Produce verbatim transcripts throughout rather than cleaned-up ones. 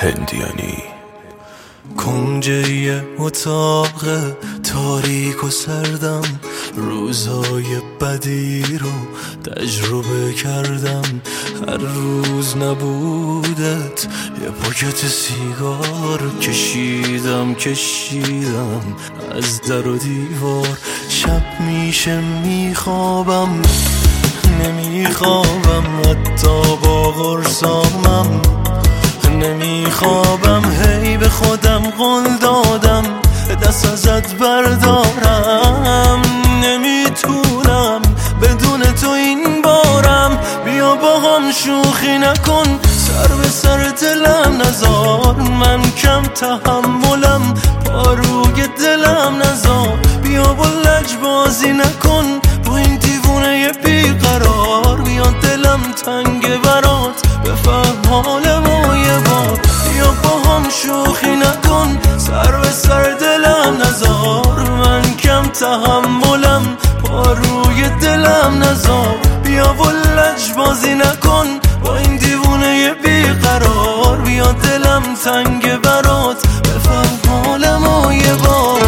هندیانی. کنج یه اتاق تاریک و سردم، روزای بدی رو تجربه کردم. هر روز نبودت یه پاکت سیگار کشیدم کشیدم از در و دیوار. شب میشه میخوابم نمیخوابم، حتی با قرصامم نمیخوابم. هی به خودم قول دادم دست ازت بردارم، نمیتونم بدون تو این بارم. بیا با هم شوخی نکن، سر به سر دلم نزار. من کم تحملم، پاروی دلم نزار. بیا با لجبازی نکن با این دیوونه بیقرار. بیا دلم تنگ برات بفهم حال ما یه بار. بیا با هم شوخی نکن، سر به سر دلم نزار. من کم تحملم، پاروی دلم نزار. بیا و لجبازی نکن با این دیوونه بیقرار. بیا دلم تنگ برات بفهم حال ما یه بار.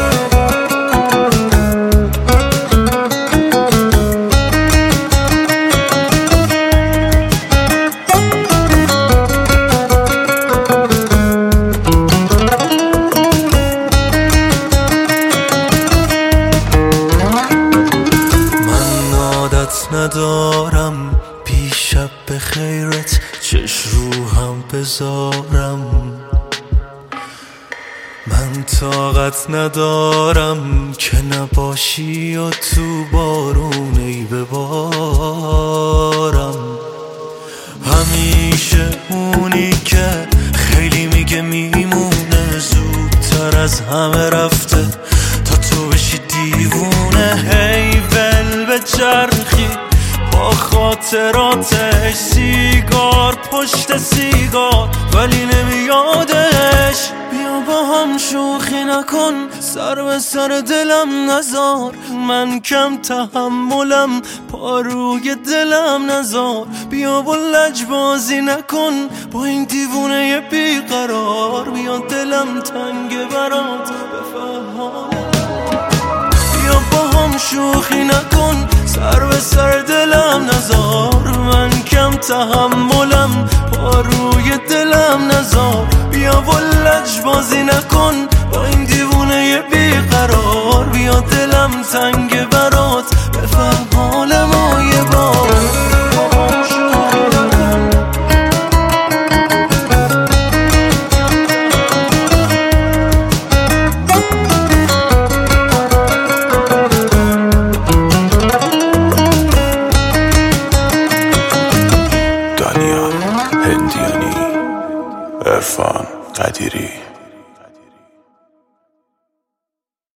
ندارم پیشب به خیرت چش رو هم بذارم. من طاقت ندارم که نباشی و تو بارونی ببارم. همیشه اونی که خیلی میگه میمونه، زودتر از همه رفته تا تو بشی دیوونه. هی ول به چرخی با خاطراتش، سیگار پشت سیگار ولی نمیادش. بیا با هم شوخی نکن، سر به سر دلم نزار. من کم تحملم، پاروی دلم نزار. بیا با لجبازی نکن با این دیوونه بیقرار. بیا دلم تنگ برات بفهم. بیا با هم شوخی نکن، سر به سر دلم نزار. من کم تحملم، پاروی دلم نزار. بیا و لجبازی نکن با این دیوونه بیقرار. بیا دلم تنگ برات بفهم حال ما یه بار. هندیانی، عرفان قدیری.